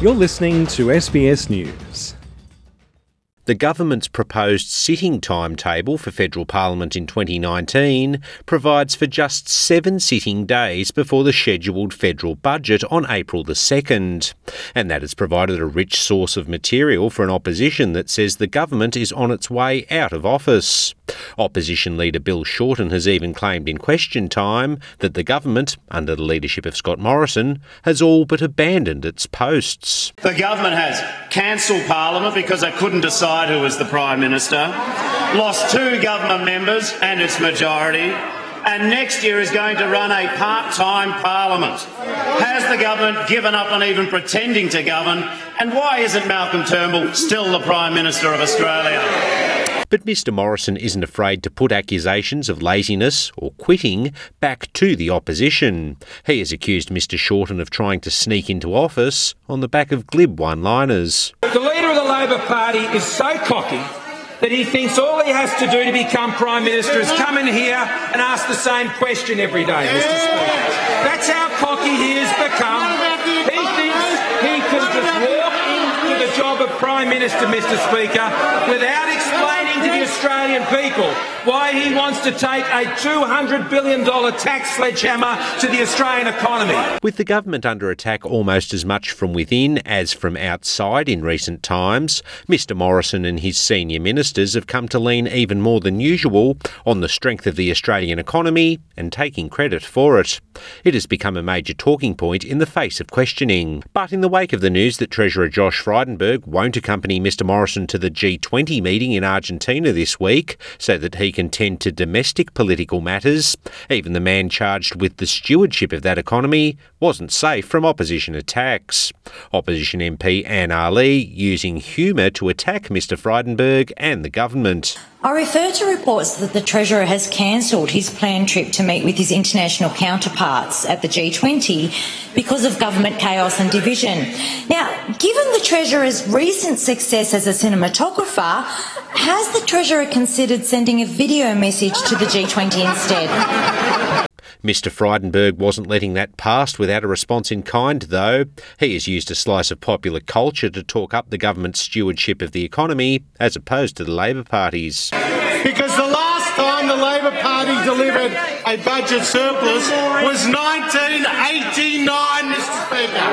You're listening to SBS News. The government's proposed sitting timetable for federal parliament in 2019 provides for just 7 sitting days before the scheduled federal budget on April the 2nd. And that has provided a rich source of material for an opposition that says the government is on its way out of office. Opposition leader Bill Shorten has even claimed in Question Time that the government, under the leadership of Scott Morrison, has all but abandoned its posts. The government has cancelled Parliament because they couldn't decide who was the Prime Minister, lost 2 government members and its majority, and next year is going to run a part-time Parliament. Has the government given up on even pretending to govern? And why isn't Malcolm Turnbull still the Prime Minister of Australia? But Mr Morrison isn't afraid to put accusations of laziness or quitting back to the opposition. He has accused Mr Shorten of trying to sneak into office on the back of glib one-liners. The leader of the Labor Party is so cocky that he thinks all he has to do to become Prime Minister is come in here and ask the same question every day, Mr Speaker. That's how cocky he has become. He thinks he can just walk into the job of Prime Minister, Mr Speaker, without explaining to the Australian people why he wants to take a $200 billion tax sledgehammer to the Australian economy. With the government under attack almost as much from within as from outside in recent times, Mr Morrison and his senior ministers have come to lean even more than usual on the strength of the Australian economy and taking credit for it. It has become a major talking point in the face of questioning. But in the wake of the news that Treasurer Josh Frydenberg won't accompany Mr Morrison to the G20 meeting in Argentina this week so that he can tend to domestic political matters, even the man charged with the stewardship of that economy wasn't safe from opposition attacks. Opposition MP Anne Ali using humour to attack Mr Frydenberg and the government. I refer to reports that the Treasurer has cancelled his planned trip to meet with his international counterparts at the G20 because of government chaos and division. Now, given the Treasurer's recent success as a cinematographer, has the Treasurer considered sending a video message to the G20 instead? Mr Frydenberg wasn't letting that pass without a response in kind, though. He has used a slice of popular culture to talk up the government's stewardship of the economy, as opposed to the Labor Party's. Because the last time the Labor Party delivered a budget surplus was 1989, Mr Speaker.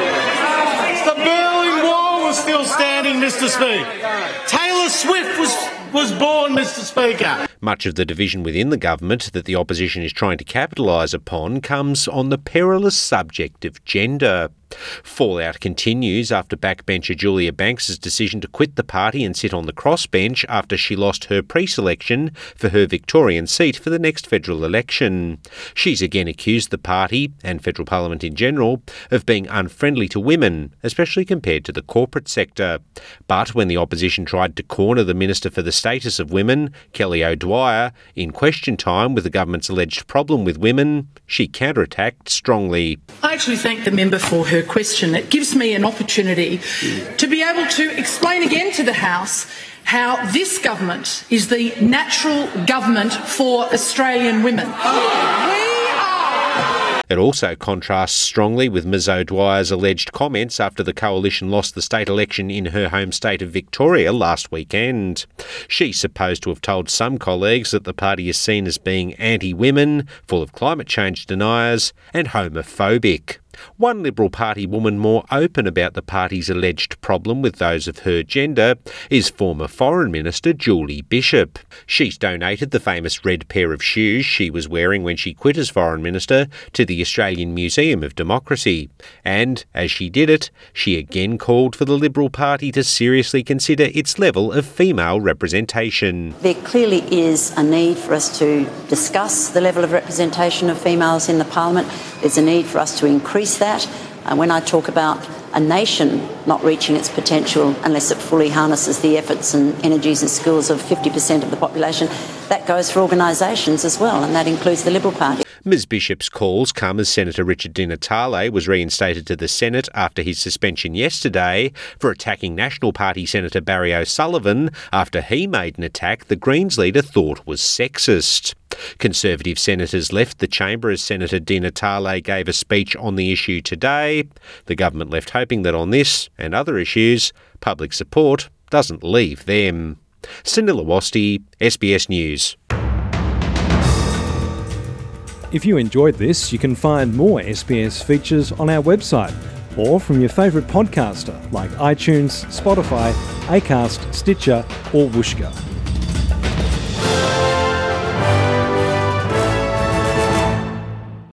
The Berlin Wall was still standing, Mr Speaker. Taylor Swift was born, Mr Speaker. Much of the division within the government that the opposition is trying to capitalise upon comes on the perilous subject of gender. Fallout continues after backbencher Julia Banks's decision to quit the party and sit on the crossbench after she lost her pre-selection for her Victorian seat for the next federal election. She's again accused the party, and federal parliament in general, of being unfriendly to women, especially compared to the corporate sector. But when the opposition tried to corner the Minister for the Status of Women, Kelly O'Dwyer, in Question Time with the government's alleged problem with women, she counterattacked strongly. I actually thank the member for her question. It gives me an opportunity to be able to explain again to the House how this government is the natural government for Australian women. It also contrasts strongly with Ms O'Dwyer's alleged comments after the coalition lost the state election in her home state of Victoria last weekend. She's supposed to have told some colleagues that the party is seen as being anti-women, full of climate change deniers and homophobic. One Liberal Party woman more open about the party's alleged problem with those of her gender is former Foreign Minister Julie Bishop. She's donated the famous red pair of shoes she was wearing when she quit as Foreign Minister to the Australian Museum of Democracy. And, as she did it, she again called for the Liberal Party to seriously consider its level of female representation. There clearly is a need for us to discuss the level of representation of females in the Parliament. There's a need for us to increase that. And when I talk about a nation not reaching its potential unless it fully harnesses the efforts and energies and skills of 50% of the population, that goes for organisations as well, and that includes the Liberal Party. Ms Bishop's calls come as Senator Richard Di Natale was reinstated to the Senate after his suspension yesterday for attacking National Party Senator Barry O'Sullivan after he made an attack the Greens leader thought was sexist. Conservative senators left the chamber as Senator Di Natale gave a speech on the issue today. The government left hoping that on this and other issues, public support doesn't leave them. Sunil Awasthi, SBS News. If you enjoyed this, you can find more SBS features on our website or from your favourite podcaster like iTunes, Spotify, Acast, Stitcher or Whooshkaa.